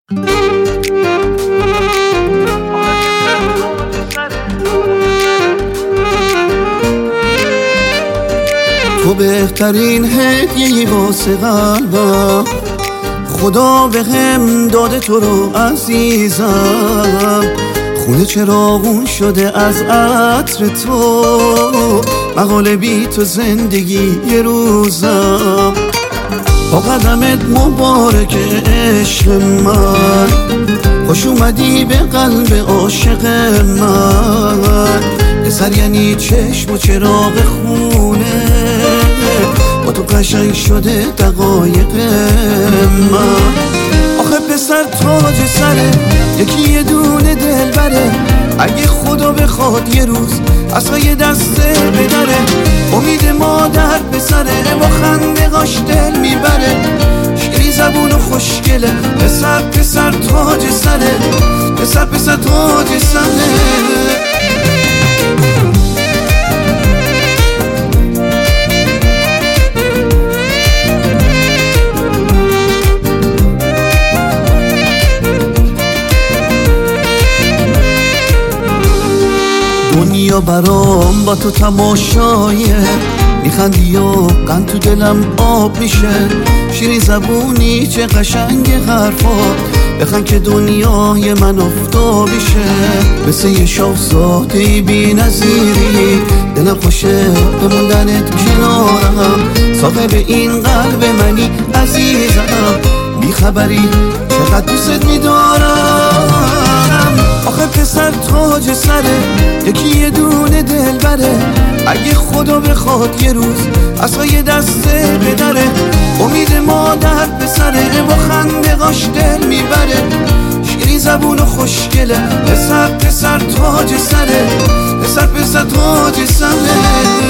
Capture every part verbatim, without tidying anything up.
تو بهترین هدیه‌ای واسه قلبم، خدا به هم داده تو رو عزیزم. خونه چراغون شده از عطر تو، مقاله بی تو زندگی یه روزم. با قدمت مبارک عشق من، خوش اومدی به قلب عاشق من. پسر یعنی چشم و چراغ خونه، با تو قشنگ شده دقایق من. آخه پسر تاج سره، یکی یه دونه دل بره. اگه خدا بخواد یه روز اصلا یه دسته بدره، امید مادر پسره، با خندقاش دل میبره. شیری زبون و خوشگله، پسر پسر تاج سره، پسر پسر تاج سره. دنیا برام با تو تماشایه، میخندی و قند تو دلم آب میشه. شیرین زبونی چه قشنگ حرفات، بخند که دنیای من افتابیشه. مثل یه شاهزاده بی نظیری، دلم خوشه بموندنت کنارم. صاحب این قلب منی عزیزم، بیخبری چقدر دوست میدارم. آخه پسر تاج سره، یکی یه دونه دل بره. اگه خدا بخواد یه روز اصلا یه دسته بدره، امید مادر پسره، با خندقاش دل میبره. شیری زبون و خوشگله، پسر پسر تاج سره، پسر پسر تاج سره.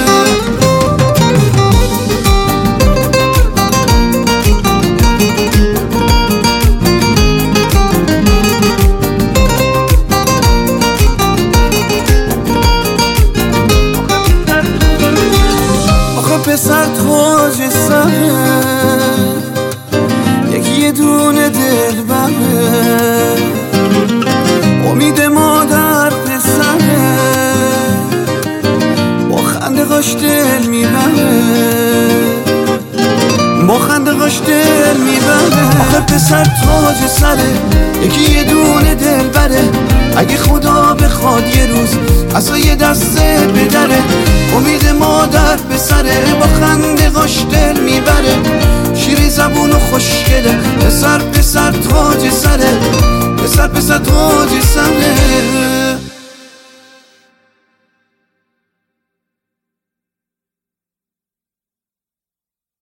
پسر تاج سره، یکی یه دونه دل بره. امید مادر پسره، با خندقاش دل میبره، با خندقاش دل میبره. آخه پسر تاج سره، یکی یه دونه دل بره. اگه خدا بخواد یه روز اصلا یه دسته بدره، امید مادر پسره، با خندقاش دل میبره. شیری زبون و خوشگله، پسر پسر تاج سره، پسر پسر تاج سره.